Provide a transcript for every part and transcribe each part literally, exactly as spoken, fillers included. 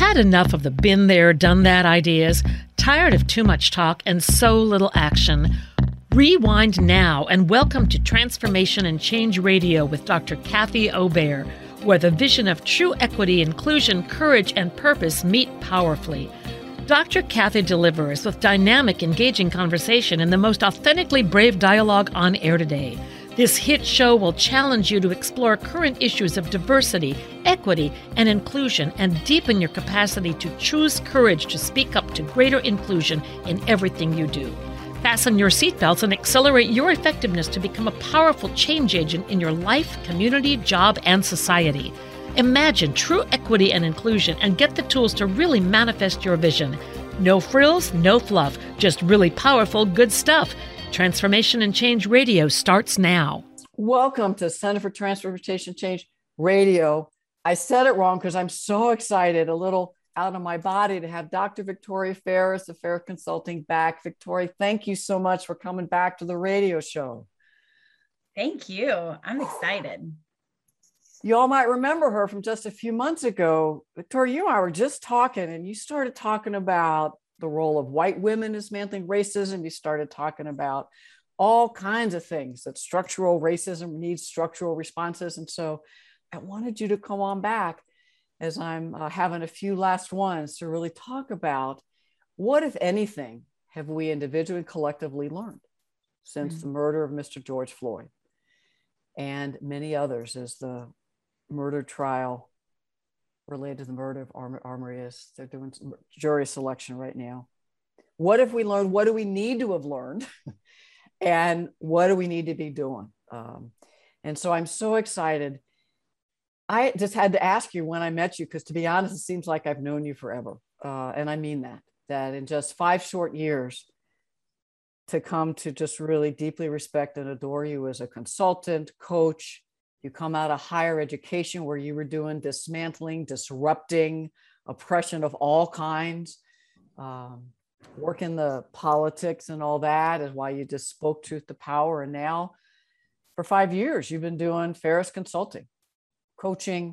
Had enough of the been there, done that ideas? Tired of too much talk and so little action? Rewind now and welcome to Transformation and Change Radio with Doctor Kathy Obear, where the vision of true equity, inclusion, courage, and purpose meet powerfully. Doctor Kathy delivers with dynamic, engaging conversation and the most authentically brave dialogue on air today. This hit show will challenge you to explore current issues of diversity, equity, and inclusion and deepen your capacity to choose courage to speak up to greater inclusion in everything you do. Fasten your seatbelts and accelerate your effectiveness to become a powerful change agent in your life, community, job, and society. Imagine true equity and inclusion and get the tools to really manifest your vision. No frills, no fluff, just really powerful, good stuff. Transformation and Change Radio starts now. Welcome to Center for Transformation Change Radio. I said it wrong because I'm so excited, a little out of my body, to have Doctor Victoria Ferris of Ferris Consulting back. Victoria, thank you so much for coming back to the radio show. Thank you. I'm excited. You all might remember her from just a few months ago. Victoria, you and I were just talking, and you started talking about the role of white women dismantling racism. You started talking about all kinds of things, that structural racism needs structural responses. And so I wanted you to come on back as I'm uh, having a few last ones to really talk about what, if anything, have we individually and collectively learned since mm-hmm. the murder of Mister George Floyd and many others as the murder trial related to the murder of Ar- Armorius. They're doing some jury selection right now. What have we learned? What do we need to have learned? And what do we need to be doing? Um, and so I'm so excited. I just had to ask you when I met you, because to be honest, it seems like I've known you forever. Uh, and I mean that, that in just five short years, to come to just really deeply respect and adore you as a consultant, coach. You come out of higher education where you were doing dismantling, disrupting, oppression of all kinds, um, work in the politics and all that is why you just spoke truth to power. And now for five years, you've been doing Ferris Consulting, coaching,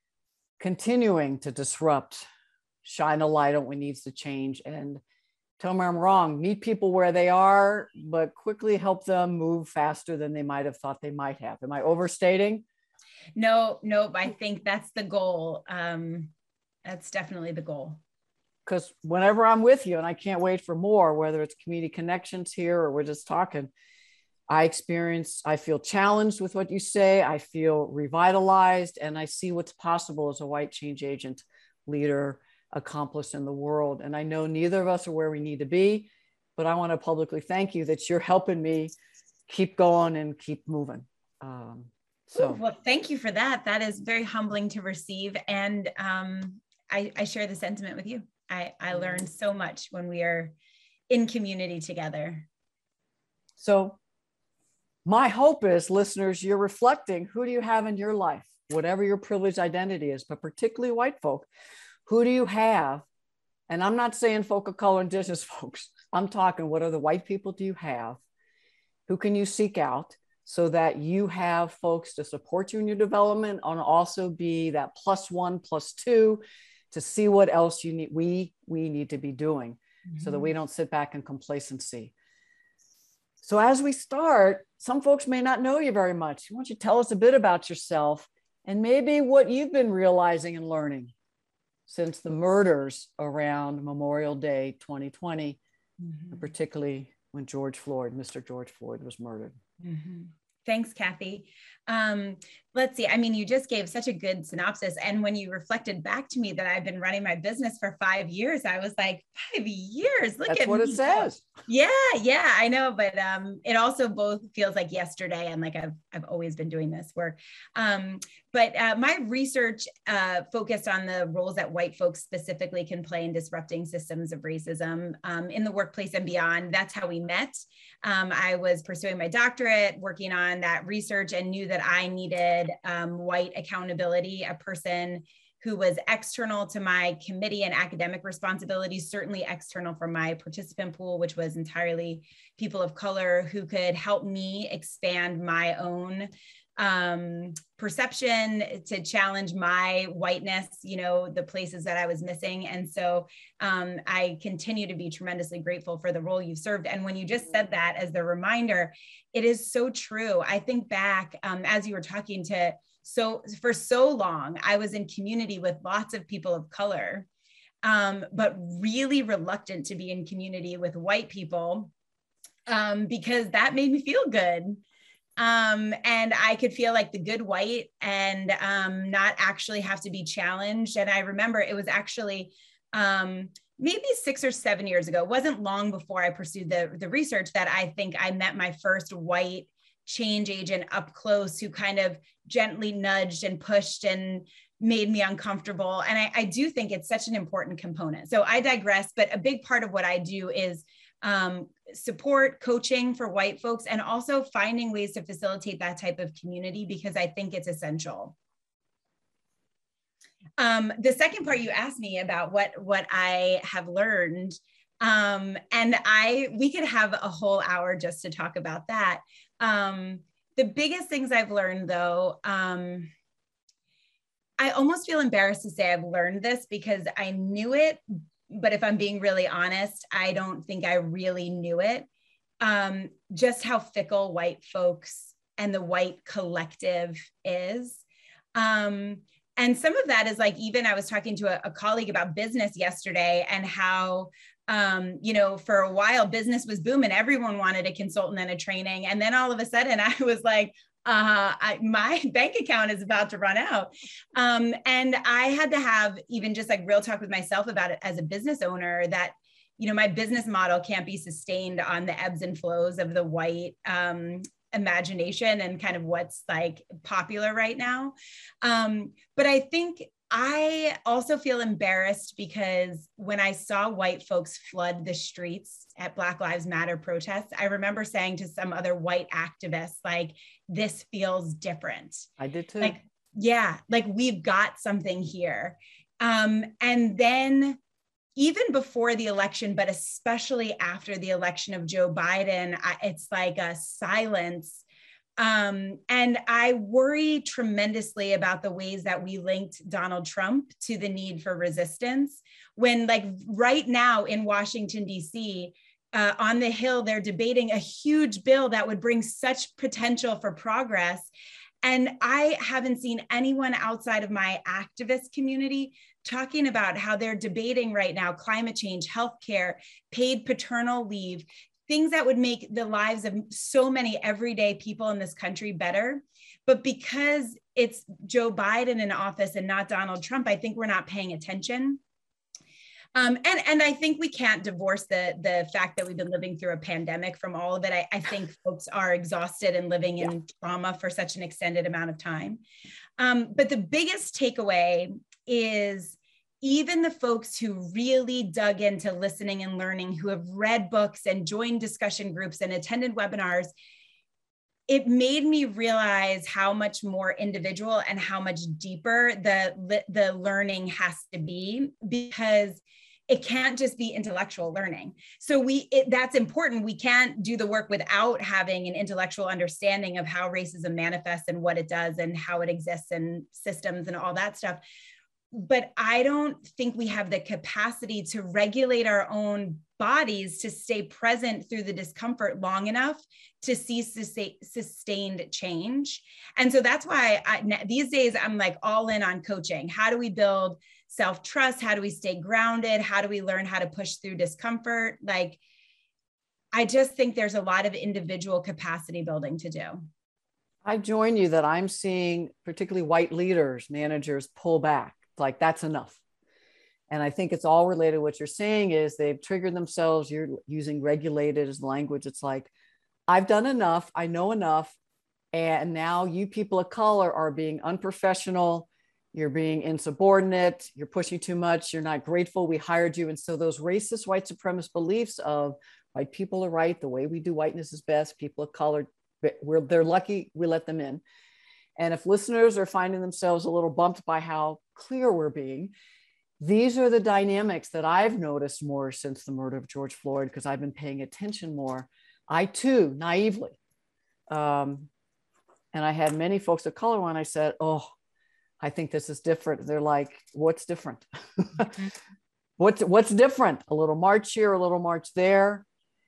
continuing to disrupt, shine a light on what needs to change, and tell me I'm wrong, meet people where they are, but quickly help them move faster than they might have thought they might have. Am I overstating? No, nope. I think that's the goal. Um, that's definitely the goal. Because whenever I'm with you, and I can't wait for more, whether it's community connections here or we're just talking, I experience, I feel challenged with what you say. I feel revitalized, and I see what's possible as a white change agent, leader, accomplice in the world. And I know neither of us are where we need to be, but I want to publicly thank you that you're helping me keep going and keep moving. Um, so, Ooh, well, thank you for that. That is very humbling to receive. And um, I, I share the sentiment with you. I, I learned so much when we are in community together. So my hope is, listeners, you're reflecting, who do you have in your life, whatever your privileged identity is, but particularly white folk. Who do you have? And I'm not saying folk of color, indigenous folks. I'm talking, what other white people do you have? Who can you seek out so that you have folks to support you in your development, and also be that plus one, plus two, to see what else you need, we, we need to be doing, mm-hmm. so that we don't sit back in complacency. So as we start, some folks may not know you very much. Why don't you tell us a bit about yourself and maybe what you've been realizing and learning since the murders around Memorial Day twenty twenty, mm-hmm. and particularly when George Floyd, Mister George Floyd, was murdered. Mm-hmm. Thanks, Kathy. Um, let's see. I mean, you just gave such a good synopsis. And when you reflected back to me that I've been running my business for five years, I was like, five years, look That's at what me. It says. Yeah, yeah, I know. But um, it also both feels like yesterday, and like I've, I've always been doing this work. Um, but uh, my research uh, focused on the roles that white folks specifically can play in disrupting systems of racism um, in the workplace and beyond. That's how we met. Um, I was pursuing my doctorate, working on that research, and knew that I needed um, white accountability, a person who was external to my committee and academic responsibilities, certainly external from my participant pool, which was entirely people of color, who could help me expand my own um, perception, to challenge my whiteness, you know, the places that I was missing. And so um, I continue to be tremendously grateful for the role you've served. And when you just said that as the reminder, it is so true. I think back um, as you were talking to, so for so long, I was in community with lots of people of color, um, but really reluctant to be in community with white people um, because that made me feel good. Um, and I could feel like the good white and um, not actually have to be challenged. And I remember it was actually um, maybe six or seven years ago. It wasn't long before I pursued the, the research that I think I met my first white change agent up close who kind of gently nudged and pushed and made me uncomfortable. And I, I do think it's such an important component. So I digress, but a big part of what I do is um, support coaching for white folks and also finding ways to facilitate that type of community because I think it's essential. Um, the second part you asked me about what, what I have learned, um, and I, we could have a whole hour just to talk about that. Um, the biggest things I've learned though, um, I almost feel embarrassed to say I've learned this because I knew it, but if I'm being really honest, I don't think I really knew it. Um, just how fickle white folks and the white collective is. Um, and some of that is like, even I was talking to a, a colleague about business yesterday and how, um, you know, for a while business was booming. Everyone wanted a consultant and a training. And then all of a sudden I was like, uh, I, my bank account is about to run out. Um, and I had to have even just like real talk with myself about it as a business owner that, you know, my business model can't be sustained on the ebbs and flows of the white um, imagination and kind of what's like popular right now. Um, but I think I also feel embarrassed because when I saw white folks flood the streets at Black Lives Matter protests, I remember saying to some other white activists, like, this feels different. I did too. Like, yeah, like we've got something here. Um, and then even before the election, but especially after the election of Joe Biden, I, it's like a silence. Um, and I worry tremendously about the ways that we linked Donald Trump to the need for resistance. When like right now in Washington, D C, uh, on the Hill, they're debating a huge bill that would bring such potential for progress. And I haven't seen anyone outside of my activist community talking about how they're debating right now climate change, healthcare, paid paternal leave, things that would make the lives of so many everyday people in this country better. But because it's Joe Biden in office and not Donald Trump, I think we're not paying attention. Um, and, and I think we can't divorce the, the fact that we've been living through a pandemic from all of it. I, I think folks are exhausted and living in yeah. trauma for such an extended amount of time. Um, but the biggest takeaway is even the folks who really dug into listening and learning, who have read books and joined discussion groups and attended webinars, it made me realize how much more individual and how much deeper the, the learning has to be, because it can't just be intellectual learning. So we it, that's important. We can't do the work without having an intellectual understanding of how racism manifests and what it does and how it exists and systems and all that stuff. But I don't think we have the capacity to regulate our own bodies to stay present through the discomfort long enough to see sustained change. And so that's why I, these days I'm like all in on coaching. How do we build self-trust? How do we stay grounded? How do we learn how to push through discomfort? Like, I just think there's a lot of individual capacity building to do. I join you that I'm seeing particularly white leaders, managers pull back. Like, that's enough. And I think it's all related to what you're saying is they've triggered themselves. You're using regulated as language. It's like, I've done enough. I know enough. And now you people of color are being unprofessional. You're being insubordinate. You're pushing too much. You're not grateful. We hired you. And so those racist white supremacist beliefs of white people are right, the way we do whiteness is best, people of color, we're, they're lucky we let them in. And if listeners are finding themselves a little bumped by how clear we're being, these are the dynamics that I've noticed more since the murder of George Floyd, because I've been paying attention more. I too, naively, um, And I had many folks of color when I said, oh, I think this is different. They're like, what's different? Mm-hmm. what's, what's different? A little march here, a little march there.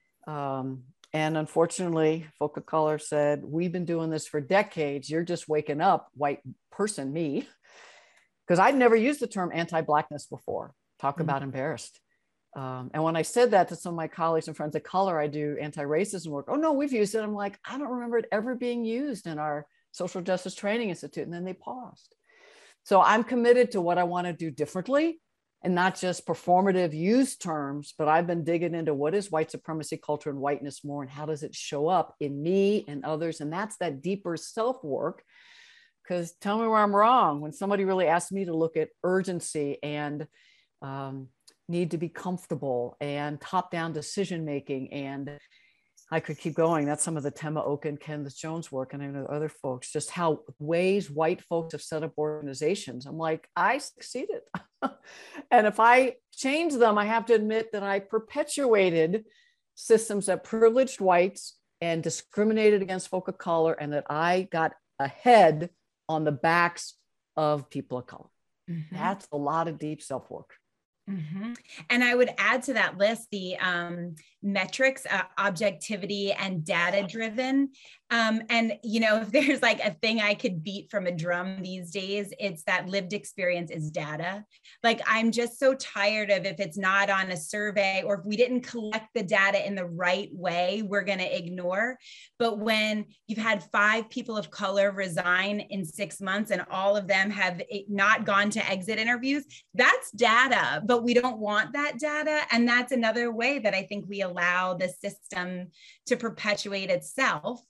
Um, and unfortunately, folk of color said, we've been doing this for decades. You're just waking up, white person, me. Because I'd never used the term anti-Blackness before. Talk mm-hmm. about embarrassed. Um, and when I said that to some of my colleagues and friends of color, I do anti-racism work. Oh no, we've used it. I'm like, I don't remember it ever being used in our Social Justice Training Institute. And then they paused. So I'm committed to what I want to do differently, and not just performative use terms, but I've been digging into what is white supremacy culture and whiteness more, and how does it show up in me and others? And that's that deeper self work. Because tell me where I'm wrong. When somebody really asked me to look at urgency and um, need to be comfortable and top-down decision-making, and I could keep going. That's some of the Tema Oka and Kenneth Jones work, and I know other folks, just how ways white folks have set up organizations. I'm like, I succeeded. And if I change them, I have to admit that I perpetuated systems that privileged whites and discriminated against folk of color, and that I got ahead on the backs of people of color. Mm-hmm. That's a lot of deep self-work. Mm-hmm. And I would add to that list the um, metrics, uh, objectivity, and data driven. Um, and, you know, if there's like a thing I could beat from a drum these days, it's that lived experience is data. Like, I'm just so tired of, if it's not on a survey, or if we didn't collect the data in the right way, we're going to ignore. But when you've had five people of color resign in six months and all of them have not gone to exit interviews, that's data, but we don't want that data. And that's another way that I think we allow the system to perpetuate itself.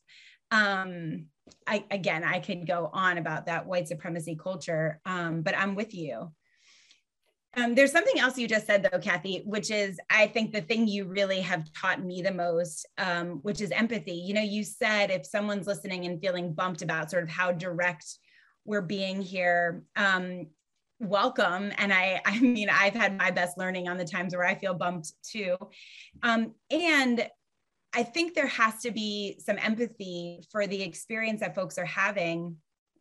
Um, I, again, I could go on about that white supremacy culture, um, but I'm with you. Um, there's something else you just said though, Kathy, which is, I think the thing you really have taught me the most, um, which is empathy. You know, you said if someone's listening and feeling bumped about sort of how direct we're being here, um, welcome. And I, I mean, I've had my best learning on the times where I feel bumped too. Um, and I think there has to be some empathy for the experience that folks are having.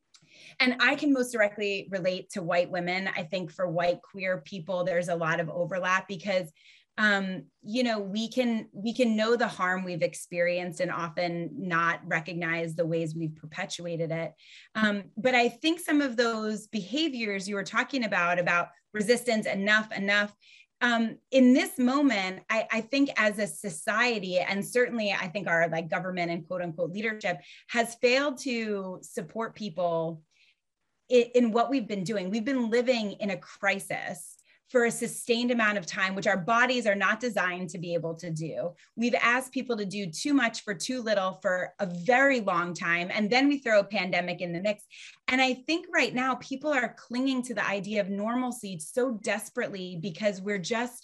And I can most directly relate to white women. I think for white queer people, there's a lot of overlap because, um, you know, we can, we can know the harm we've experienced and often not recognize the ways we've perpetuated it. Um, but I think some of those behaviors you were talking about, about resistance, enough, enough, Um, in this moment, I, I think as a society, and certainly I think our like government and quote unquote leadership has failed to support people in, in what we've been doing. We've been living in a crisis for a sustained amount of time, which our bodies are not designed to be able to do. We've asked people to do too much for too little for a very long time. And then we throw a pandemic in the mix. And I think right now people are clinging to the idea of normalcy so desperately because we're just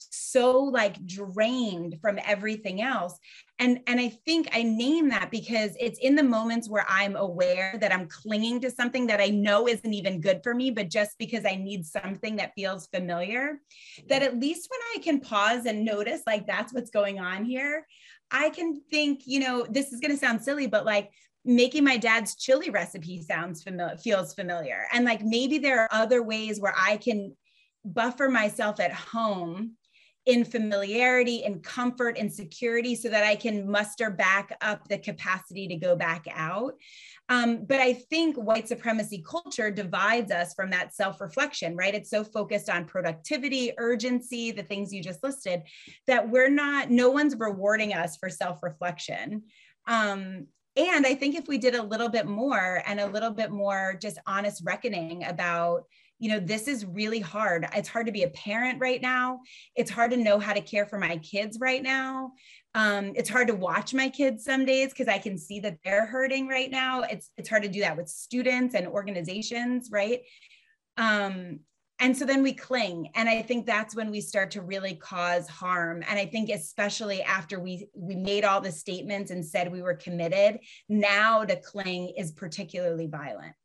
so like drained from everything else. And, and I think I name that because it's in the moments where I'm aware that I'm clinging to something that I know isn't even good for me, but just because I need something that feels familiar, that at least when I can pause and notice, like, that's what's going on here, I can think, you know, this is going to sound silly, but like making my dad's chili recipe sounds familiar, feels familiar. And like, maybe there are other ways where I can buffer myself at home in familiarity and comfort and security so that I can muster back up the capacity to go back out. Um, but I think white supremacy culture divides us from that self-reflection, right? It's so focused on productivity, urgency, the things you just listed, that we're not, no one's rewarding us for self-reflection. Um, and I think if we did a little bit more and a little bit more just honest reckoning about, you know, this is really hard. It's hard to be a parent right now. It's hard to know how to care for my kids right now. Um, it's hard to watch my kids some days because I can see that they're hurting right now. It's, it's hard to do that with students and organizations, right? Um, and so then we cling. And I think that's when we start to really cause harm. And I think especially after we, we made all the statements and said we were committed, now to cling is particularly violent.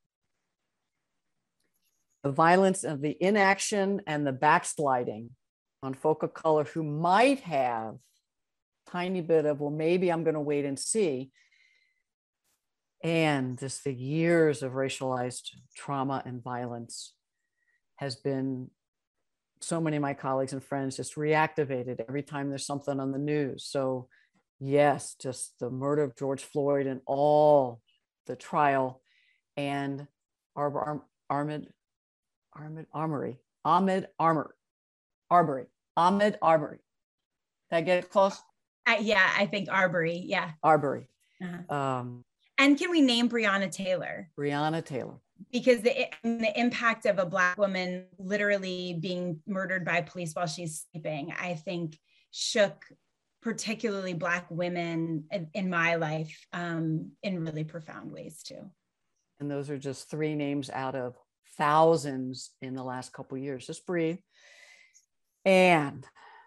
The violence of the inaction and the backsliding on folk of color who might have a tiny bit of, well, maybe I'm going to wait and see. And just the years of racialized trauma and violence has been, so many of my colleagues and friends just reactivated every time there's something on the news. So yes, just the murder of George Floyd and all the trial, and Arbor, Arm, Ahmaud, Ahmaud Arbery, Ahmaud Arbery, Arbery, Ahmaud Arbery. Did I get it close? Uh, yeah, I think Arbery. Yeah. Arbery. Uh-huh. Um, and can we name Breonna Taylor? Breonna Taylor. Because the, the impact of a Black woman literally being murdered by police while she's sleeping, I think shook particularly Black women in, in my life um, in really profound ways too. And those are just three names out of thousands in the last couple of years. Just breathe. And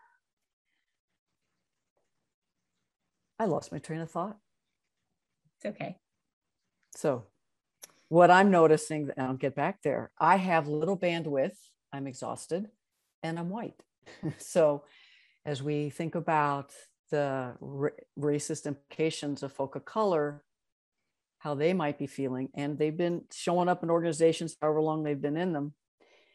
I lost my train of thought. It's okay. So what I'm noticing, and I'll get back there, I have little bandwidth, I'm exhausted, and I'm white. So as we think about the ra- racist implications of folk of color, how they might be feeling, and they've been showing up in organizations however long they've been in them.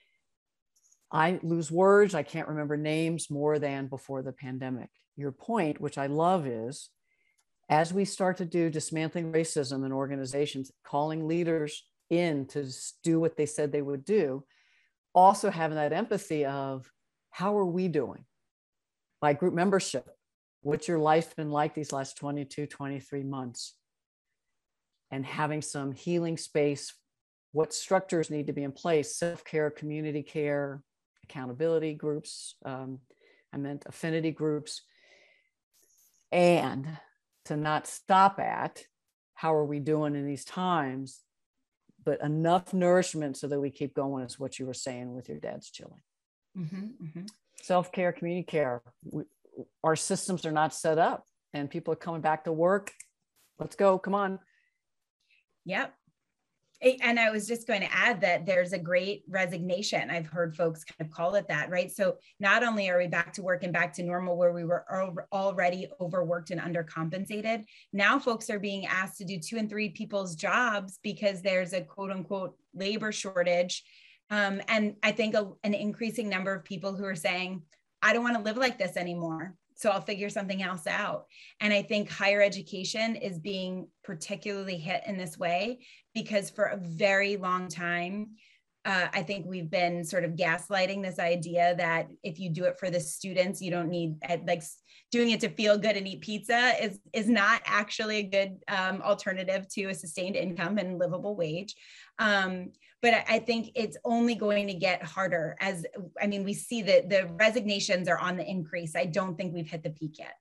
I lose words, I can't remember names more than before the pandemic. Your point, which I love, is as we start to do dismantling racism in organizations, calling leaders in to do what they said they would do, also having that empathy of how are we doing? By group membership, what's your life been like these last twenty-two, twenty-three months? And having some healing space, what structures need to be in place, self-care, community care, accountability groups, um, I meant affinity groups, and to not stop at how are we doing in these times, but enough nourishment so that we keep going is what you were saying with your dad's chilling. Mm-hmm, mm-hmm. Self-care, community care. We, our systems are not set up and people are coming back to work. Let's go, come on. Yep. And I was just going to add that there's a great resignation. I've heard folks kind of call it that, right? So not only are we back to work and back to normal where we were already overworked and undercompensated, now folks are being asked to do two and three people's jobs because there's a quote unquote labor shortage. Um, and I think a, an increasing number of people who are saying, I don't want to live like this anymore. So I'll figure something else out. And I think higher education is being particularly hit in this way because for a very long time, uh, I think we've been sort of gaslighting this idea that if you do it for the students, you don't need, like doing it to feel good and eat pizza is, is not actually a good um, alternative to a sustained income and livable wage. Um, but I think it's only going to get harder as, I mean, we see that the resignations are on the increase. I don't think we've hit the peak yet.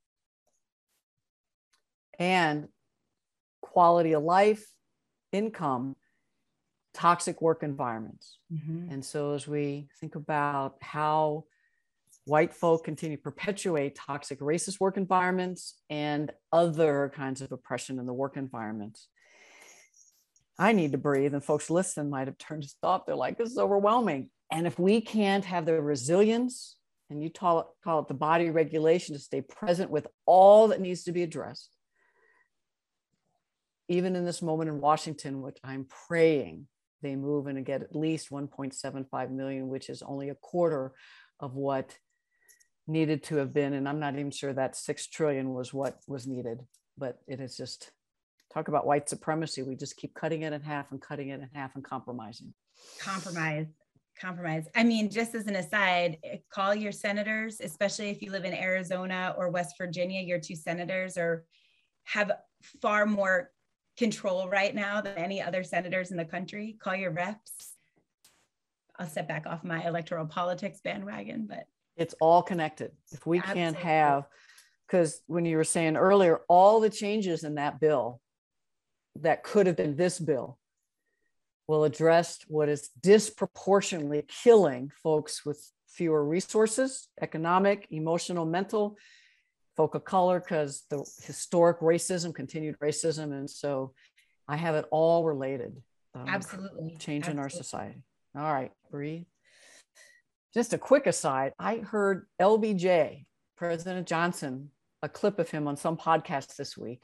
And quality of life, income, toxic work environments. Mm-hmm. And so as we think about how white folk continue to perpetuate toxic racist work environments and other kinds of oppression in the work environments, I need to breathe, and folks listening might have turned to stop. They're like, this is overwhelming. And if we can't have the resilience, and you call it, call it the body regulation to stay present with all that needs to be addressed, even in this moment in Washington, which I'm praying they move in and get at least one point seven five million, which is only a quarter of what needed to have been. And I'm not even sure that six trillion was what was needed, but it is just, talk about white supremacy. We just keep cutting it in half and cutting it in half and compromising. Compromise, compromise. I mean, just as an aside, call your senators, especially if you live in Arizona or West Virginia, your two senators are have far more control right now than any other senators in the country. Call your reps. I'll step back off my electoral politics bandwagon, but it's all connected. If we absolutely. Can't have, because when you were saying earlier, all the changes in that bill that could have been this bill will address what is disproportionately killing folks with fewer resources, economic, emotional, mental, folk of color, because the historic racism, continued racism. And so I have it all related. Um, Absolutely. Change in Absolutely. our society. All right, breathe. Just a quick aside, I heard L B J, President Johnson, a clip of him on some podcast this week.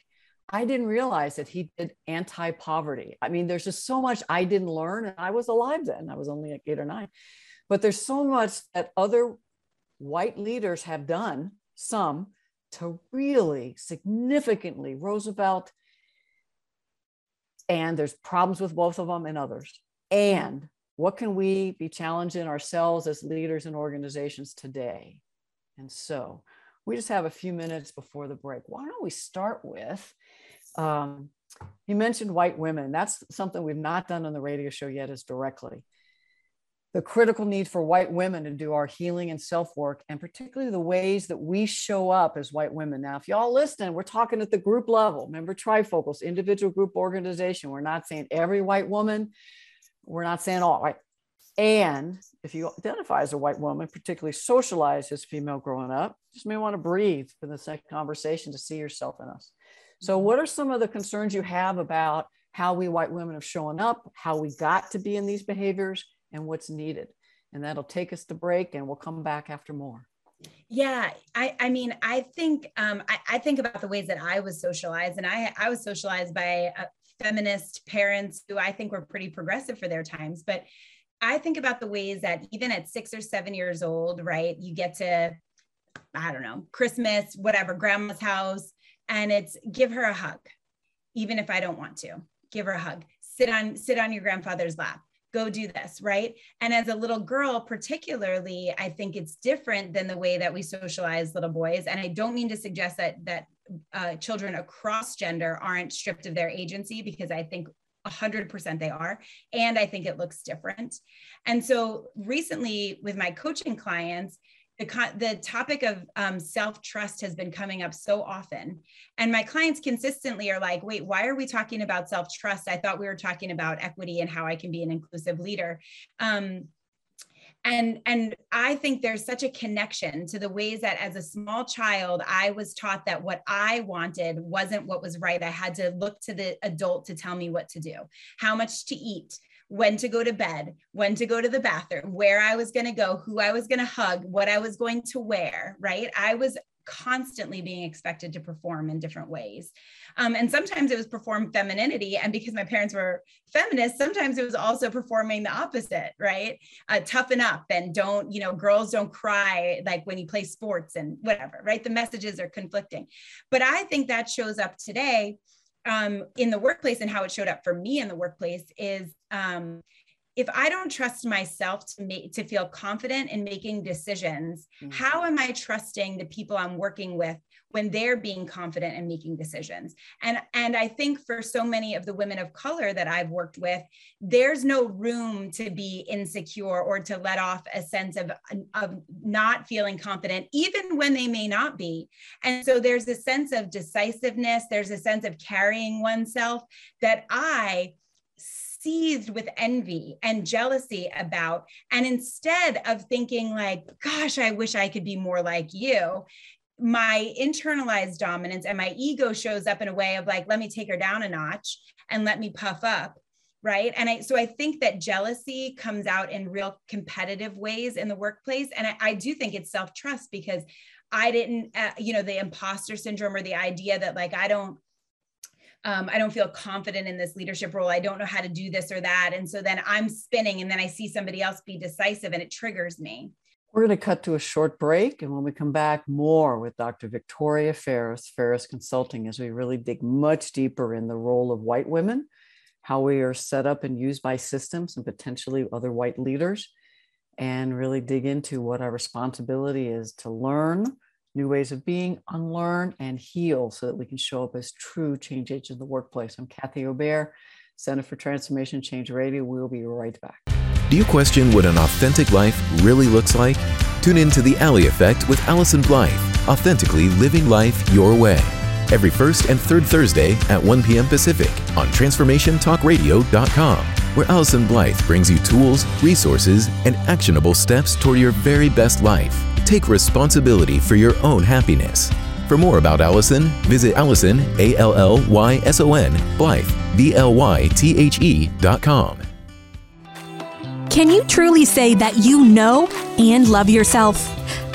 I didn't realize that he did anti-poverty. I mean, there's just so much I didn't learn, and I was alive then. I was only like eight or nine. But there's so much that other white leaders have done, some, to really significantly, Roosevelt, and there's problems with both of them and others. And what can we be challenging ourselves as leaders and organizations today? And so we just have a few minutes before the break. Why don't we start with, um, you mentioned white women. That's something we've not done on the radio show yet, is directly the critical need for white women to do our healing and self-work, and particularly the ways that we show up as white women. Now, if y'all listen, we're talking at the group level. Remember, trifocals, individual, group, organization. We're not saying every white woman. We're not saying all, right? And if you identify as a white woman, particularly socialized as female growing up, just may want to breathe for the second conversation to see yourself in us. So what are some of the concerns you have about how we white women have shown up, how we got to be in these behaviors, and what's needed? And that'll take us to break, and we'll come back after more. Yeah, I, I mean, I think um, I, I think about the ways that I was socialized, and I, I was socialized by uh, feminist parents who I think were pretty progressive for their times. But I think about the ways that even at six or seven years old, right, you get to, I don't know, Christmas, whatever, grandma's house, and it's give her a hug, even if I don't want to. Give her a hug. Sit on, sit on your grandfather's lap. Go do this, right? And as a little girl, particularly, I think it's different than the way that we socialize little boys. And I don't mean to suggest that that uh, children across gender aren't stripped of their agency, because I think one hundred percent they are. And I think it looks different. And so recently with my coaching clients, the, the topic of um, self-trust has been coming up so often. And my clients consistently are like, wait, why are we talking about self-trust? I thought we were talking about equity and how I can be an inclusive leader. Um, and, and I think there's such a connection to the ways that as a small child, I was taught that what I wanted wasn't what was right. I had to look to the adult to tell me what to do, how much to eat, when to go to bed, when to go to the bathroom, where I was going to go, who I was going to hug, what I was going to wear, right? I was constantly being expected to perform in different ways. Um, and sometimes it was perform femininity. And because my parents were feminists, sometimes it was also performing the opposite, right? Uh, toughen up and don't, you know, girls don't cry like when you play sports and whatever, right? The messages are conflicting. But I think that shows up today um, in the workplace, and how it showed up for me in the workplace is um, if I don't trust myself to make, to feel confident in making decisions, mm-hmm. how am I trusting the people I'm working with when they're being confident in making decisions? And, and I think for so many of the women of color that I've worked with, there's no room to be insecure or to let off a sense of, of not feeling confident, even when they may not be. And so there's a sense of decisiveness. There's a sense of carrying oneself that I seized with envy and jealousy about. And instead of thinking like, gosh, I wish I could be more like you, my internalized dominance and my ego shows up in a way of like, let me take her down a notch and let me puff up. Right. And I, so I think that jealousy comes out in real competitive ways in the workplace. And I, I do think it's self-trust, because I didn't, uh, you know, the imposter syndrome, or the idea that like, I don't, Um, I don't feel confident in this leadership role. I don't know how to do this or that. And so then I'm spinning, and then I see somebody else be decisive, and it triggers me. We're going to cut to a short break. And when we come back, more with Doctor Victoria Ferris, Ferris Consulting, as we really dig much deeper in the role of white women, how we are set up and used by systems and potentially other white leaders, and really dig into what our responsibility is to learn new ways of being, unlearn, and heal so that we can show up as true change agents in the workplace. I'm Kathy Obear, Center for Transformation Change Radio. We'll be right back. Do you question what an authentic life really looks like? Tune in to The Alley Effect with Allison Blythe, authentically living life your way. Every first and third Thursday at one p.m. Pacific on transformation talk radio dot com, where Allison Blythe brings you tools, resources, and actionable steps toward your very best life. Take responsibility for your own happiness. For more about Allison, visit Allison, A L L Y S O N, Blythe, B L Y T H E dot com. Can you truly say that you know and love yourself?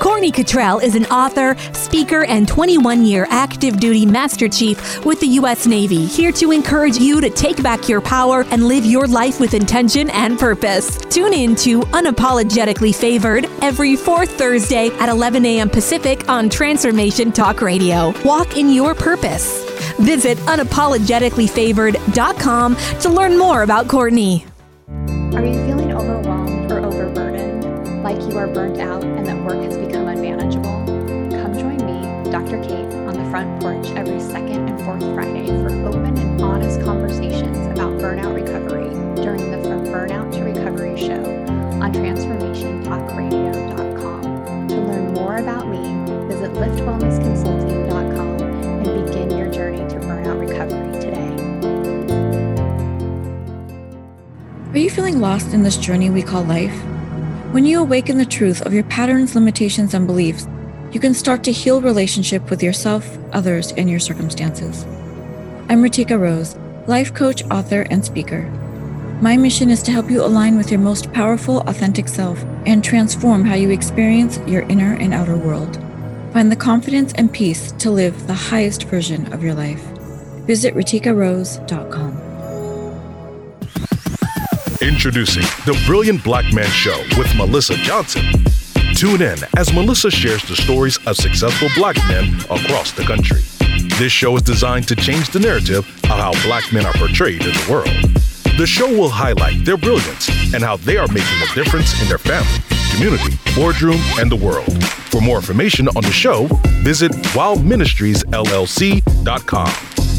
Courtney Cottrell is an author, speaker, and twenty-one-year active duty Master Chief with the U S Navy, here to encourage you to take back your power and live your life with intention and purpose. Tune in to Unapologetically Favored every fourth Thursday at eleven a.m. Pacific on Transformation Talk Radio. Walk in your purpose. Visit unapologetically favored dot com to learn more about Courtney. Are you feeling overwhelmed or overburdened, like you are burnt out and that work has become unmanageable? Come join me, Doctor Kate, on the front porch every second and fourth Friday for open and honest conversations about burnout recovery during the From Burnout to Recovery show on transformation talk radio dot com. To learn more about me, visit lift wellness consulting dot com and begin your journey to burnout recovery today. Are you feeling lost in this journey we call life? When you awaken the truth of your patterns, limitations, and beliefs, you can start to heal relationship with yourself, others, and your circumstances. I'm Ritika Rose, life coach, author, and speaker. My mission is to help you align with your most powerful, authentic self and transform how you experience your inner and outer world. Find the confidence and peace to live the highest version of your life. Visit ritika rose dot com. Introducing The Brilliant Black Man Show with Melissa Johnson. Tune in as Melissa shares the stories of successful Black men across the country. This show is designed to change the narrative of how Black men are portrayed in the world. The show will highlight their brilliance and how they are making a difference in their family, community, boardroom, and the world. For more information on the show, visit wild ministries l l c dot com.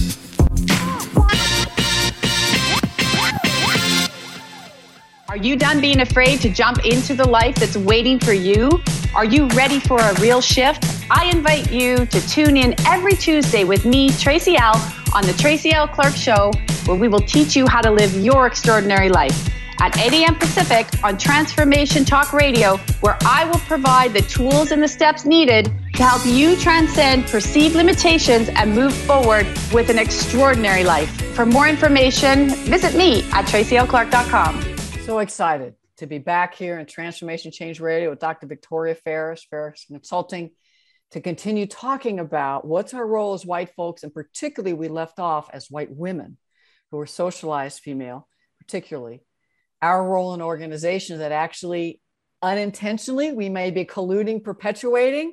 Are you done being afraid to jump into the life that's waiting for you? Are you ready for a real shift? I invite you to tune in every Tuesday with me, Tracy L., on the Tracy L. Clark Show, where we will teach you how to live your extraordinary life. At eight a.m. Pacific on Transformation Talk Radio, where I will provide the tools and the steps needed to help you transcend perceived limitations and move forward with an extraordinary life. For more information, visit me at tracy l clark dot com. So excited to be back here in Transformation Change Radio with Doctor Victoria Ferris, Ferris Consulting, to continue talking about what's our role as white folks, and particularly we left off as white women who are socialized female, particularly our role in organizations that actually unintentionally we may be colluding, perpetuating,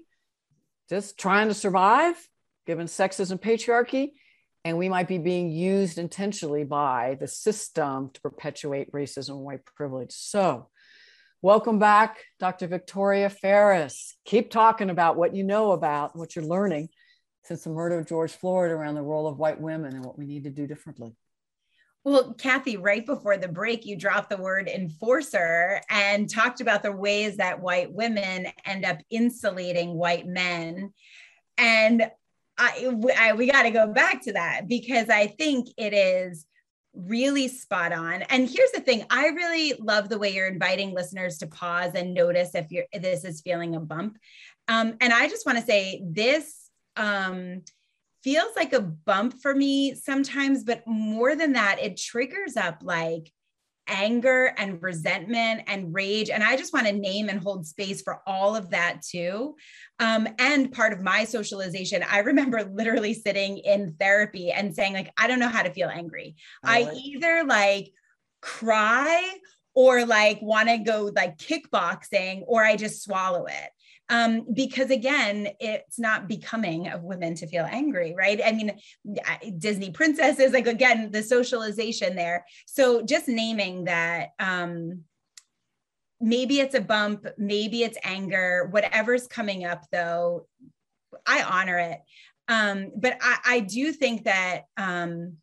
just trying to survive, given sexism, patriarchy. And we might be being used intentionally by the system to perpetuate racism and white privilege. So welcome back, Doctor Victoria Ferris. Keep talking about what you know about, what you're learning since the murder of George Floyd around the role of white women and what we need to do differently. Well, Kathy, right before the break, you dropped the word enforcer and talked about the ways that white women end up insulating white men. And I, I, we got to go back to that because I think it is really spot on. And here's the thing. I really love the way you're inviting listeners to pause and notice if you're, if this is feeling a bump. Um, and I just want to say this um, feels like a bump for me sometimes, but more than that, it triggers up like anger and resentment and rage. And I just want to name and hold space for all of that too. Um, and part of my socialization, I remember literally sitting in therapy and saying like, I don't know how to feel angry. Really? I either like cry or like want to go like kickboxing, or I just swallow it. Um, because again, it's not becoming of women to feel angry, right? I mean, Disney princesses, like again, the socialization there. So just naming that, um, maybe it's a bump, maybe it's anger, whatever's coming up though, I honor it. Um, but I, I do think that, um,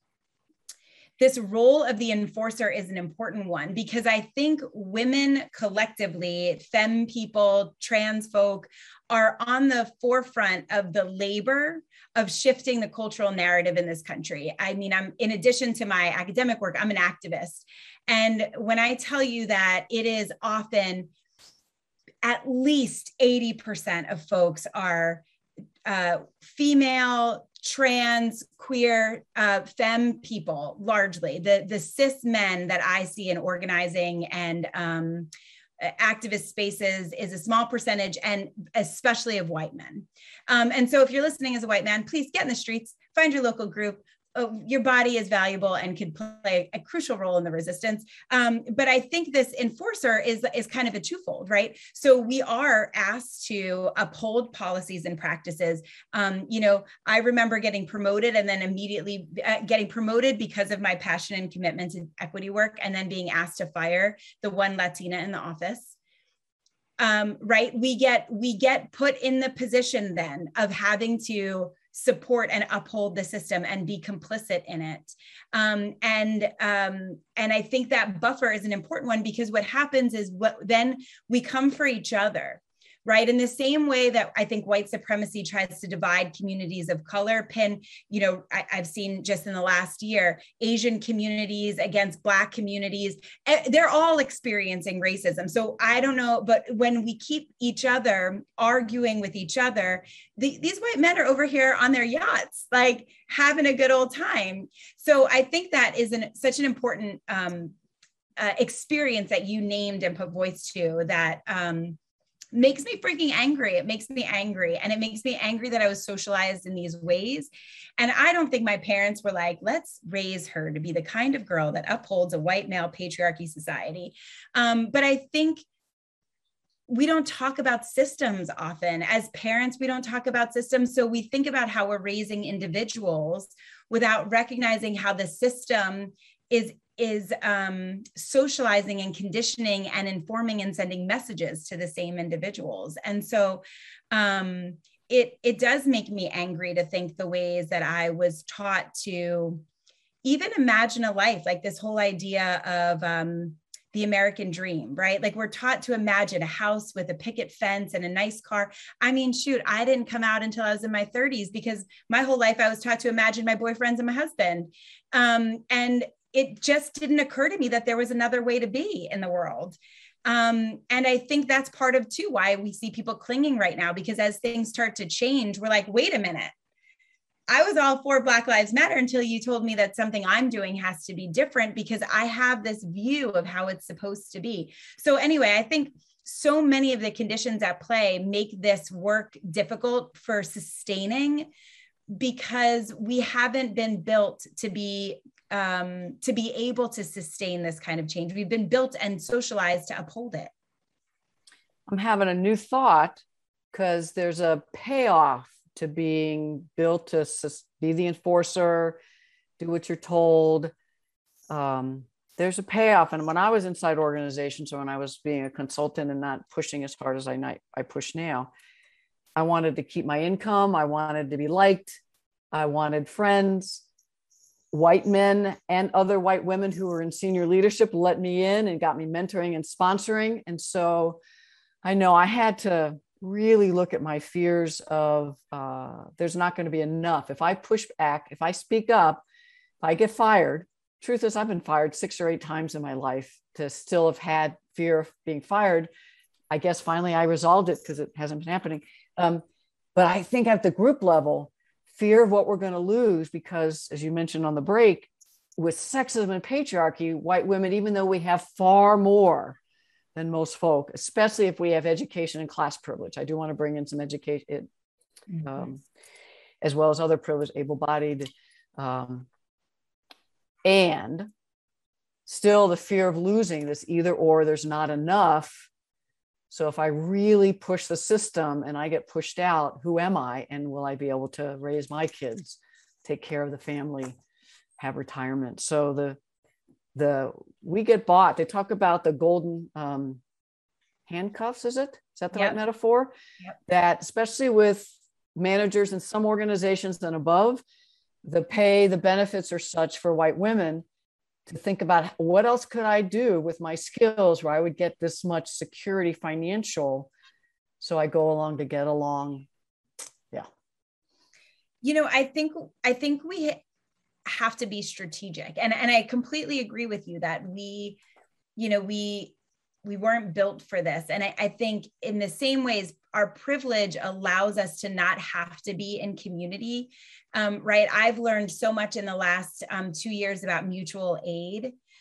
this role of the enforcer is an important one because I think women collectively, femme people, trans folk, are on the forefront of the labor of shifting the cultural narrative in this country. I mean, I'm in addition to my academic work, I'm an activist. And when I tell you that it is often at least eighty percent of folks are uh, female, trans, queer, uh, femme people, largely the, the cis men that I see in organizing and um, activist spaces is a small percentage, and especially of white men. Um, and so if you're listening as a white man, please get in the streets, find your local group. Oh, your body is valuable and could play a crucial role in the resistance. Um, but I think this enforcer is, is kind of a twofold, right? So we are asked to uphold policies and practices. Um, you know, I remember getting promoted and then immediately uh, getting promoted because of my passion and commitment to equity work, and then being asked to fire the one Latina in the office. Um, right? We get, we get put in the position then of having to support and uphold the system and be complicit in it. Um, and, um, and I think that buffer is an important one, because what happens is what then we come for each other, right? In the same way that I think white supremacy tries to divide communities of color, pin, you know, I, I've seen just in the last year, Asian communities against Black communities, they're all experiencing racism. So I don't know, but when we keep each other arguing with each other, the, these white men are over here on their yachts, like having a good old time. So I think that is an, such an important um, uh, experience that you named and put voice to, that um, makes me freaking angry. It makes me angry. And it makes me angry that I was socialized in these ways. And I don't think my parents were like, let's raise her to be the kind of girl that upholds a white male patriarchy society. Um, but I think we don't talk about systems often. As parents, we don't talk about systems. So we think about how we're raising individuals without recognizing how the system is is um, socializing and conditioning and informing and sending messages to the same individuals. And so um, it, it does make me angry to think the ways that I was taught to even imagine a life, like this whole idea of um, the American dream, right? Like we're taught to imagine a house with a picket fence and a nice car. I mean, shoot, I didn't come out until I was in my thirties, because my whole life I was taught to imagine my boyfriends and my husband. Um, and it just didn't occur to me that there was another way to be in the world. Um, and I think that's part of too why we see people clinging right now, because as things start to change, we're like, wait a minute, I was all for Black Lives Matter until you told me that something I'm doing has to be different, because I have this view of how it's supposed to be. So anyway, I think so many of the conditions at play make this work difficult for sustaining, because we haven't been built to be Um, to be able to sustain this kind of change. We've been built and socialized to uphold it. I'm having a new thought, because there's a payoff to being built to be the enforcer, do what you're told. Um, there's a payoff. And when I was inside organizations, or when I was being a consultant and not pushing as hard as I, I push now, I wanted to keep my income. I wanted to be liked. I wanted friends. White men and other white women who were in senior leadership let me in and got me mentoring and sponsoring. And so I know I had to really look at my fears of uh, there's not going to be enough. If I push back, if I speak up, if I get fired, truth is I've been fired six or eight times in my life. To still have had fear of being fired, I guess finally I resolved it, because it hasn't been happening. Um, but I think at the group level, fear of what we're going to lose, because as you mentioned on the break, with sexism and patriarchy, white women, even though we have far more than most folk, especially if we have education and class privilege, I do want to bring in some education, mm-hmm. um, as well as other privilege, able-bodied, um, and still the fear of losing this either or, there's not enough. So if I really push the system and I get pushed out, who am I? And will I be able to raise my kids, take care of the family, have retirement? So the, the, we get bought. They talk about the golden um, handcuffs, is it? Is that the yep. right metaphor? Yep. That especially with managers in some organizations and above, the pay, the benefits are such for white women to think about what else could I do with my skills where I would get this much security financial. So I go along to get along. Yeah. You know, I think, I think we have to be strategic, and, and I completely agree with you that we, you know, we, we weren't built for this. And I, I think in the same ways, our privilege allows us to not have to be in community, um, right? I've learned so much in the last um, two years about mutual aid,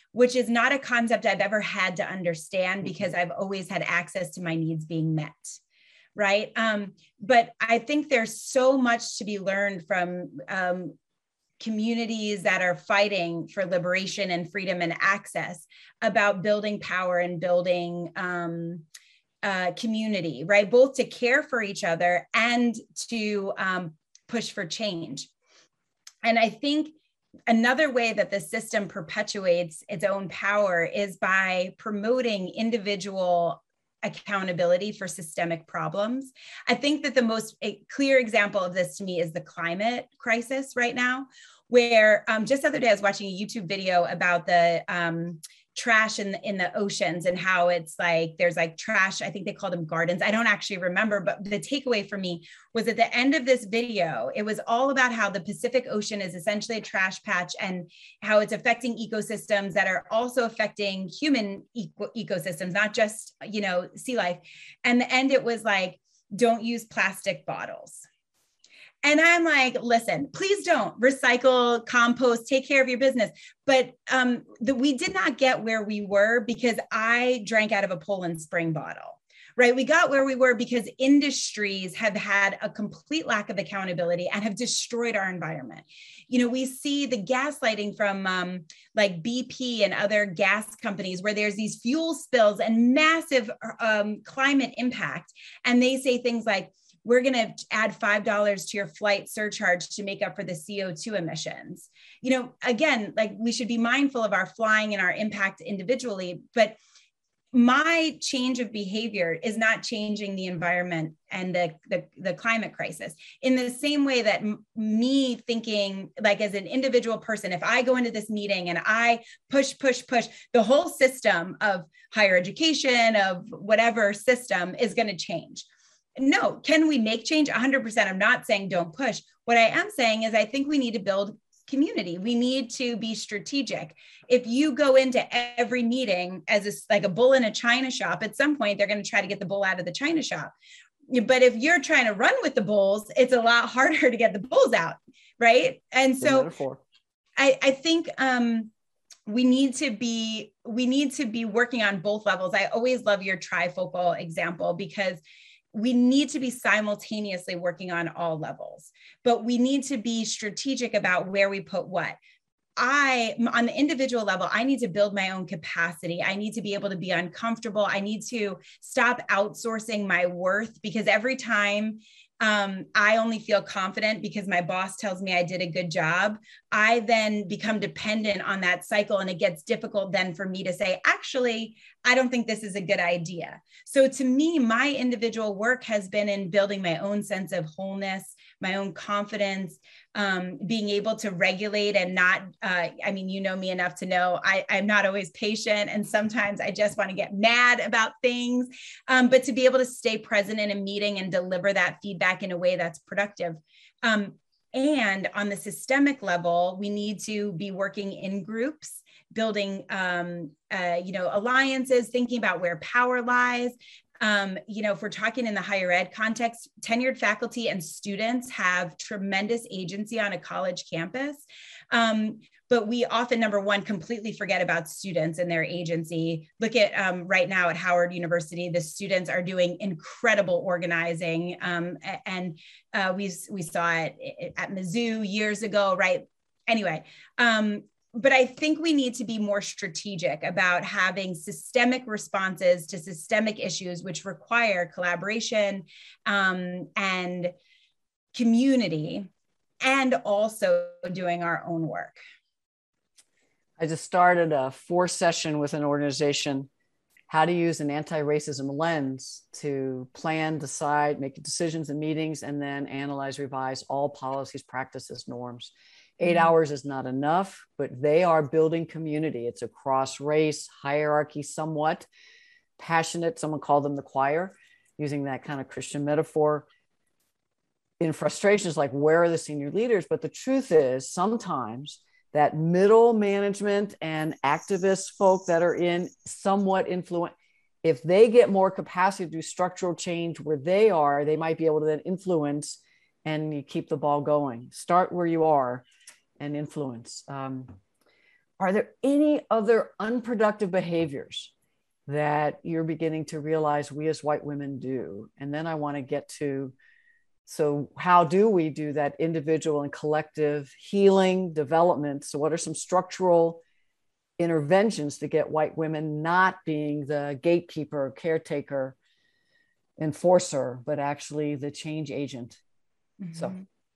which is not a concept I've ever had to understand because I've always had access to my needs being met. Right. Um, but I think there's so much to be learned from um, communities that are fighting for liberation and freedom and access about building power and building um, uh, community, right? Both to care for each other and to um, push for change. And I think another way that the system perpetuates its own power is by promoting individual accountability for systemic problems. I think that the most a clear example of this to me is the climate crisis right now, where um, just the other day I was watching a YouTube video about the um, trash in the, in the oceans and how it's like, there's like trash, I think they call them gardens. I don't actually remember, but the takeaway for me was at the end of this video, it was all about how the Pacific Ocean is essentially a trash patch and how it's affecting ecosystems that are also affecting human eco- ecosystems, not just, you know, sea life. And the end, it was like, don't use plastic bottles. And I'm like, listen, please don't recycle, compost, take care of your business. But um, the, we did not get where we were because I drank out of a Poland Spring bottle, right? We got where we were because industries have had a complete lack of accountability and have destroyed our environment. You know, we see the gaslighting from um, like B P and other gas companies where there's these fuel spills and massive um, climate impact. And they say things like, we're going to add five dollars to your flight surcharge to make up for the C O two emissions. You know, again, like we should be mindful of our flying and our impact individually, but my change of behavior is not changing the environment and the, the, the climate crisis. In the same way that m- me thinking like as an individual person, if I go into this meeting and I push, push, push, the whole system of higher education, of whatever system is going to change. No, can we make change? one hundred percent. I'm not saying don't push. What I am saying is I think we need to build community. We need to be strategic. If you go into every meeting as a, like a bull in a china shop, at some point, they're going to try to get the bull out of the china shop. But if you're trying to run with the bulls, it's a lot harder to get the bulls out, right? And so I, I think um, we need to be, we need to be working on both levels. I always love your trifocal example because we need to be simultaneously working on all levels, but we need to be strategic about where we put what. I, on the individual level, I need to build my own capacity. I need to be able to be uncomfortable. I need to stop outsourcing my worth because every time um, I only feel confident because my boss tells me I did a good job, I then become dependent on that cycle. And it gets difficult then for me to say, actually, I don't think this is a good idea. So to me, my individual work has been in building my own sense of wholeness, my own confidence, um, being able to regulate and not, uh, I mean, you know me enough to know I, I'm not always patient. And sometimes I just want to get mad about things, um, but to be able to stay present in a meeting and deliver that feedback in a way that's productive. Um, and on the systemic level, we need to be working in groups, building, um, uh, you know, alliances, thinking about where power lies. Um, you know, if we're talking in the higher ed context, tenured faculty and students have tremendous agency on a college campus. Um, but we often, number one, completely forget about students and their agency. Look at um, right now at Howard University, the students are doing incredible organizing. Um, and uh, we, we saw it at Mizzou years ago, right? Anyway, um, but I think we need to be more strategic about having systemic responses to systemic issues, which require collaboration um, and community, and also doing our own work. I just started a four session with an organization, how to use an anti-racism lens to plan, decide, make decisions in meetings, and then analyze, revise all policies, practices, norms. Eight hours is not enough, but they are building community. It's across race, hierarchy, somewhat passionate. Someone called them the choir, using that kind of Christian metaphor. In frustrations, like, where are the senior leaders? But the truth is, sometimes that middle management and activist folk that are in somewhat influence, if they get more capacity to do structural change where they are, they might be able to then influence and you keep the ball going. Start where you are and influence. Um, are there any other unproductive behaviors that you're beginning to realize we as white women do? And then I want to get to, so how do we do that individual and collective healing development? So what are some structural interventions to get white women not being the gatekeeper, caretaker, enforcer, but actually the change agent? Mm-hmm. So,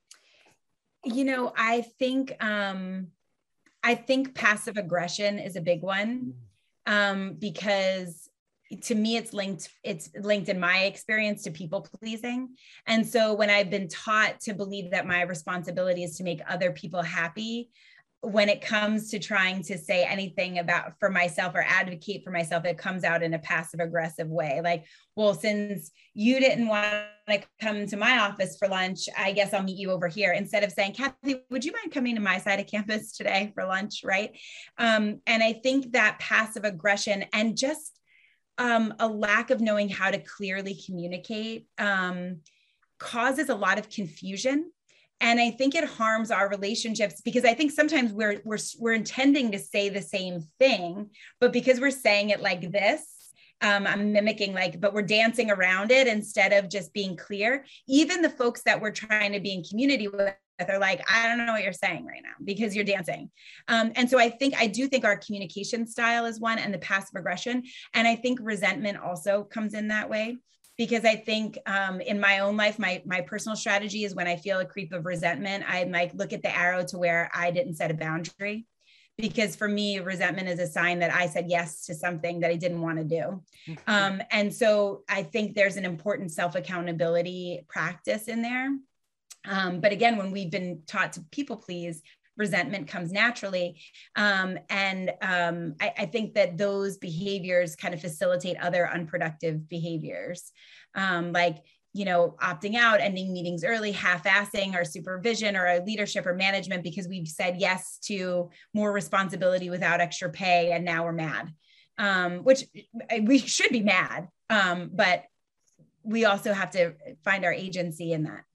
you know, I think, um, I think passive aggression is a big one, um, because to me, it's linked, it's linked in my experience to people pleasing. And so when I've been taught to believe that my responsibility is to make other people happy, when it comes to trying to say anything about for myself or advocate for myself, it comes out in a passive aggressive way. Like, well, since you didn't want to come to my office for lunch, I guess I'll meet you over here, instead of saying, Kathy, would you mind coming to my side of campus today for lunch? Right. Um, and I think that passive aggression and just um, a lack of knowing how to clearly communicate um, causes a lot of confusion. And I think it harms our relationships, because I think sometimes we're, we're, we're intending to say the same thing, but because we're saying it like this, um, I'm mimicking like, but we're dancing around it instead of just being clear. Even the folks that we're trying to be in community with are like, I don't know what you're saying right now because you're dancing. Um, and so I think, I do think our communication style is one, and the passive aggression. And I think resentment also comes in that way. Because I think um, in my own life, my, my personal strategy is when I feel a creep of resentment, I might look at the arrow to where I didn't set a boundary. Because for me, resentment is a sign that I said yes to something that I didn't want to do. Um, and so I think there's an important self-accountability practice in there. Um, but again, when we've been taught to people please, resentment comes naturally. Um, and um, I, I think that those behaviors kind of facilitate other unproductive behaviors, um, like, you know, opting out, ending meetings early, half-assing our supervision or our leadership or management because we've said yes to more responsibility without extra pay, and now we're mad, um, which we should be mad, um, but we also have to find our agency in that.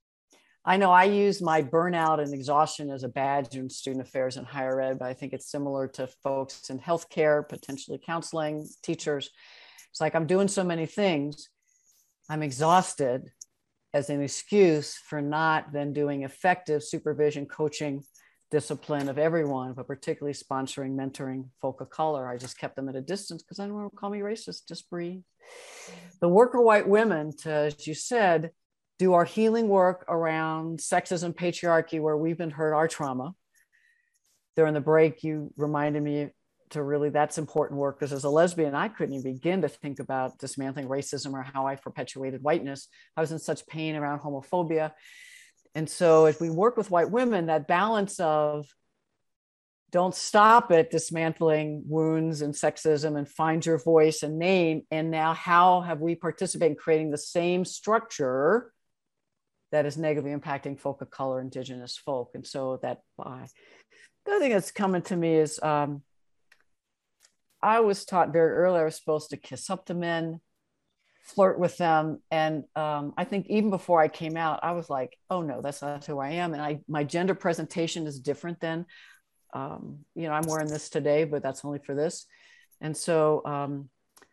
I know I use my burnout and exhaustion as a badge in student affairs and higher ed, but I think it's similar to folks in healthcare, potentially counseling, teachers. It's like, I'm doing so many things, I'm exhausted, as an excuse for not then doing effective supervision, coaching, discipline of everyone, but particularly sponsoring, mentoring folk of color. I just kept them at a distance because I don't want to call me racist, just breathe. The work of white women, to, as you said, do our healing work around sexism, patriarchy, where we've been hurt, our trauma. During the break, you reminded me to really, that's important work, because as a lesbian, I couldn't even begin to think about dismantling racism or how I perpetuated whiteness. I was in such pain around homophobia. And so if we work with white women, that balance of don't stop at dismantling wounds and sexism and find your voice and name. And now how have we participated in creating the same structure that is negatively impacting folk of color, indigenous folk? And so that by the other thing that's coming to me is um, I was taught very early I was supposed to kiss up to men, flirt with them. And um, I think even before I came out, I was like, oh no, that's not who I am. And I, my gender presentation is different than, um, you know, I'm wearing this today, but that's only for this. And so um,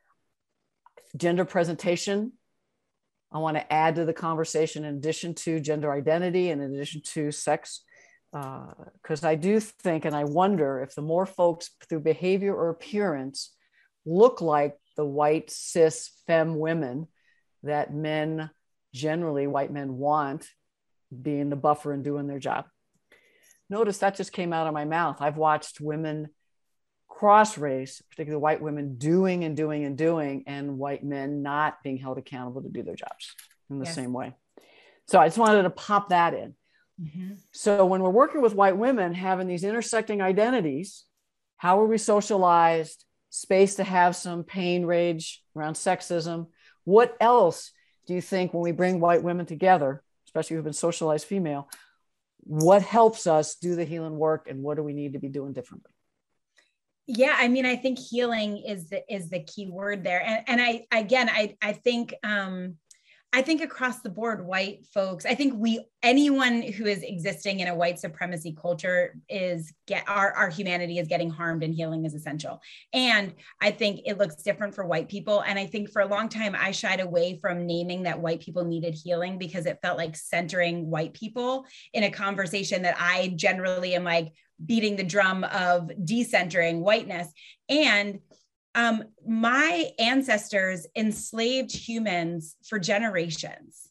gender presentation, I want to add to the conversation in addition to gender identity and in addition to sex, because uh, I do think, and I wonder if the more folks through behavior or appearance look like the white cis femme women that men, generally white men, want, being the buffer and doing their job. Notice that just came out of my mouth. I've watched women cross race, particularly white women, doing and doing and doing, and white men not being held accountable to do their jobs in the yes. same way. So I just wanted to pop that in. Mm-hmm. So when we're working with white women, having these intersecting identities, how are we socialized? Space to have some pain, rage around sexism. What else do you think when we bring white women together, especially who've been socialized female, what helps us do the healing work, and what do we need to be doing differently? Yeah, I mean, I think healing is the is the key word there. And, and I, again, I, I think, um, I think across the board, white folks, I think we, anyone who is existing in a white supremacy culture is get our, our humanity is getting harmed, and healing is essential. And I think it looks different for white people. And I think for a long time, I shied away from naming that white people needed healing because it felt like centering white people in a conversation that I generally am like beating the drum of decentering whiteness. And Um, my ancestors enslaved humans for generations.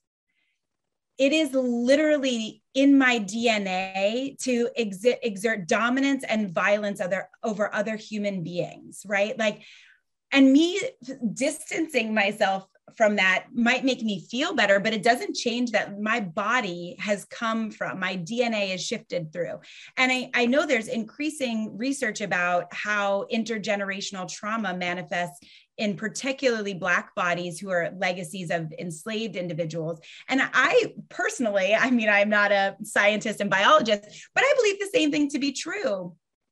It is literally in my D N A to exert, exert dominance and violence other, over other human beings, right? Like, and me distancing myself from that might make me feel better, but it doesn't change that my body has come from, my D N A is shifted through. And I, I know there's increasing research about how intergenerational trauma manifests in particularly Black bodies who are legacies of enslaved individuals. And I personally, I mean, I'm not a scientist and biologist, but I believe the same thing to be true.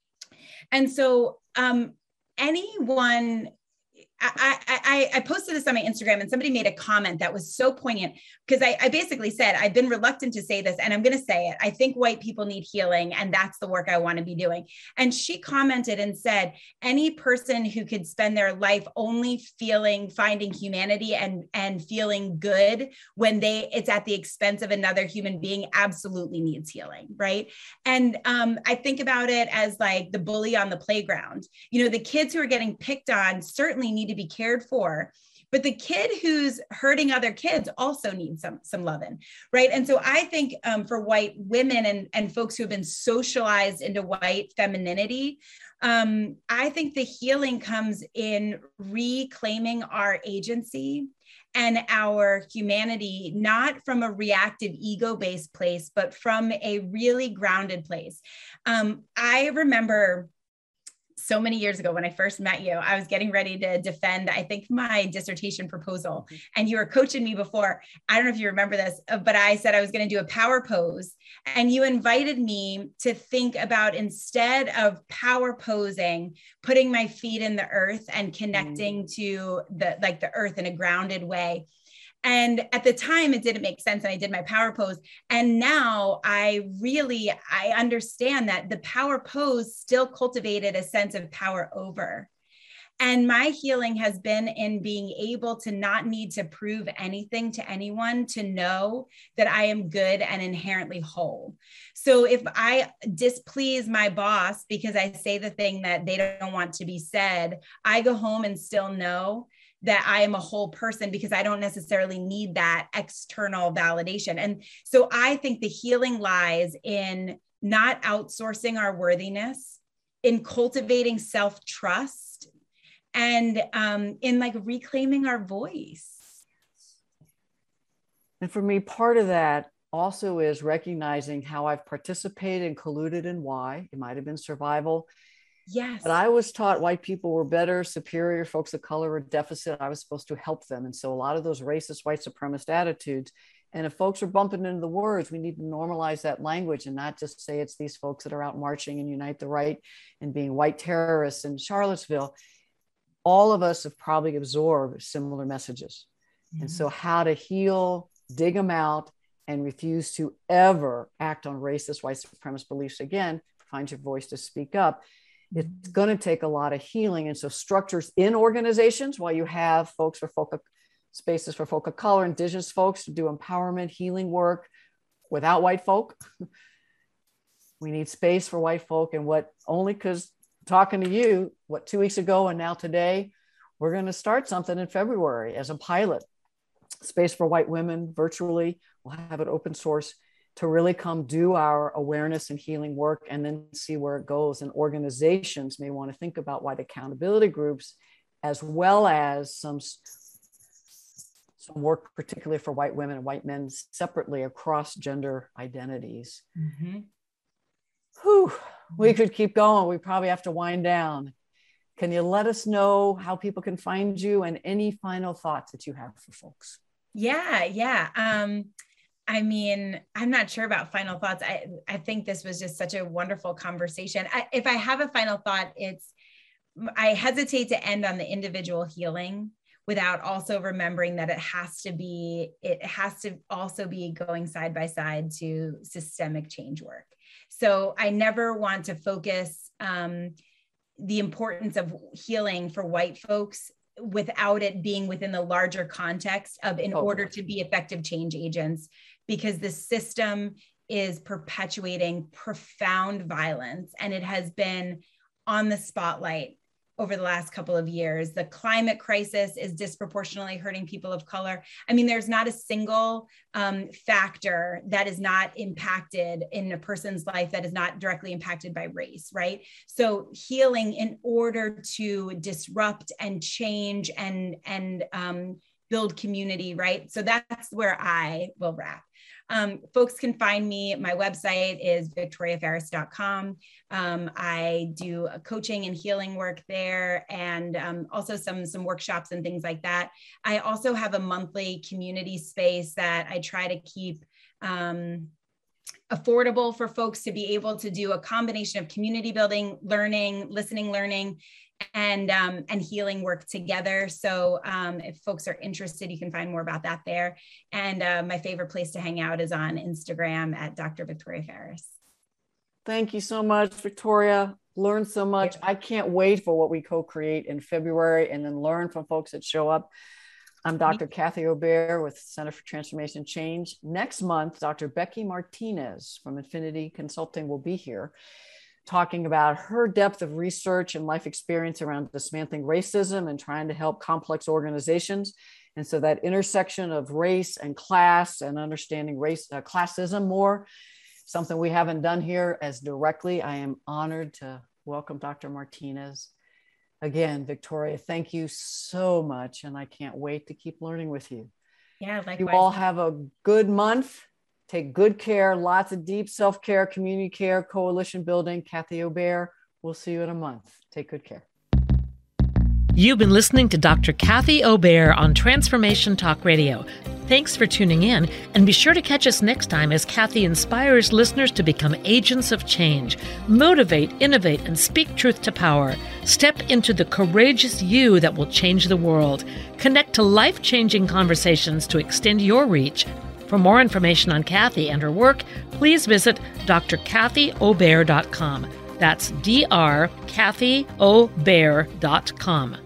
And so um, anyone, I, I, I posted this on my Instagram, and somebody made a comment that was so poignant, because I, I basically said, I've been reluctant to say this, and I'm going to say it. I think white people need healing, and that's the work I want to be doing. And she commented and said, any person who could spend their life only feeling, finding humanity and, and feeling good when they, it's at the expense of another human being, absolutely needs healing, right? And um, I think about it as like the bully on the playground. You know, the kids who are getting picked on certainly need to be cared for, but the kid who's hurting other kids also needs some some loving, right? And so I think um, for white women and, and folks who have been socialized into white femininity, um, I think the healing comes in reclaiming our agency and our humanity, not from a reactive ego-based place, but from a really grounded place. Um, I remember so many years ago when I first met you, I was getting ready to defend, I think, my dissertation proposal. And you were coaching me before. I don't know if you remember this, but I said I was going to do a power pose. And you invited me to think about, instead of power posing, putting my feet in the earth and connecting mm. to the, like the earth in a grounded way. And at the time, it didn't make sense. And I did my power pose. And now I really, I understand that the power pose still cultivated a sense of power over. And my healing has been in being able to not need to prove anything to anyone, to know that I am good and inherently whole. So if I displease my boss because I say the thing that they don't want to be said, I go home and still know that I am a whole person because I don't necessarily need that external validation. And so I think the healing lies in not outsourcing our worthiness, in cultivating self-trust, and um, in like reclaiming our voice. And for me, part of that also is recognizing how I've participated and colluded and why. It might have been survival. Yes. But I was taught white people were better, superior, folks of color were deficit. I was supposed to help them. And so a lot of those racist, white supremacist attitudes. And if folks are bumping into the words, we need to normalize that language and not just say it's these folks that are out marching and Unite the Right and being white terrorists in Charlottesville. All of us have probably absorbed similar messages. Mm-hmm. And so how to heal, dig them out, and refuse to ever act on racist, white supremacist beliefs again, find your voice to speak up. It's going to take a lot of healing. And so structures in organizations, while you have folks for folk of, spaces for folk of color, indigenous folks to do empowerment, healing work without white folk. We need space for white folk. And what only because talking to you, what, two weeks ago and now today, we're going to start something in February as a pilot. Space for white women virtually. We'll have it open source to really come do our awareness and healing work and then see where it goes. And organizations may want to think about white accountability groups, as well as some, some work particularly for white women and white men separately across gender identities. Mm-hmm. Whew, we could keep going. We probably have to wind down. Can you let us know how people can find you and any final thoughts that you have for folks? Yeah, yeah. Um, I mean, I'm not sure about final thoughts. I, I think this was just such a wonderful conversation. I, if I have a final thought, it's, I hesitate to end on the individual healing without also remembering that it has to be, it has to also be going side by side to systemic change work. So I never want to focus um, the importance of healing for white folks without it being within the larger context of in Oh. order to be effective change agents, because the system is perpetuating profound violence, and it has been on the spotlight over the last couple of years. The climate crisis is disproportionately hurting people of color. I mean, there's not a single um, factor that is not impacted in a person's life that is not directly impacted by race, right? So healing in order to disrupt and change and, and um, build community, right? So that's where I will wrap. Um, folks can find me. My website is victoria ferris dot com. Um, I do coaching and healing work there, and um, also some, some workshops and things like that. I also have a monthly community space that I try to keep um, affordable for folks to be able to do a combination of community building, learning, listening, learning, and um, and healing work together. So um, if folks are interested, you can find more about that there. And uh, my favorite place to hang out is on Instagram at Doctor Victoria Ferris. Thank you so much, Victoria. Learned so much. I can't wait for what we co-create in February and then learn from folks that show up. I'm Doctor Kathy Obear with Center for Transformation Change. Next month, Doctor Becky Martinez from Infinity Consulting will be here, talking about her depth of research and life experience around dismantling racism and trying to help complex organizations. And so that intersection of race and class and understanding race, uh, classism more, something we haven't done here as directly. I am honored to welcome Doctor Martinez. Again, Victoria, thank you so much. And I can't wait to keep learning with you. Yeah, likewise. You all have a good month. Take good care, lots of deep self-care, community care, coalition building. Kathy Obear, we'll see you in a month. Take good care. You've been listening to Doctor Kathy Obear on Transformation Talk Radio. Thanks for tuning in, and be sure to catch us next time as Kathy inspires listeners to become agents of change, motivate, innovate, and speak truth to power. Step into the courageous you that will change the world. Connect to life-changing conversations to extend your reach. For more information on Kathy and her work, please visit d r kathy obear dot com. That's D R Kathy Obear dot com.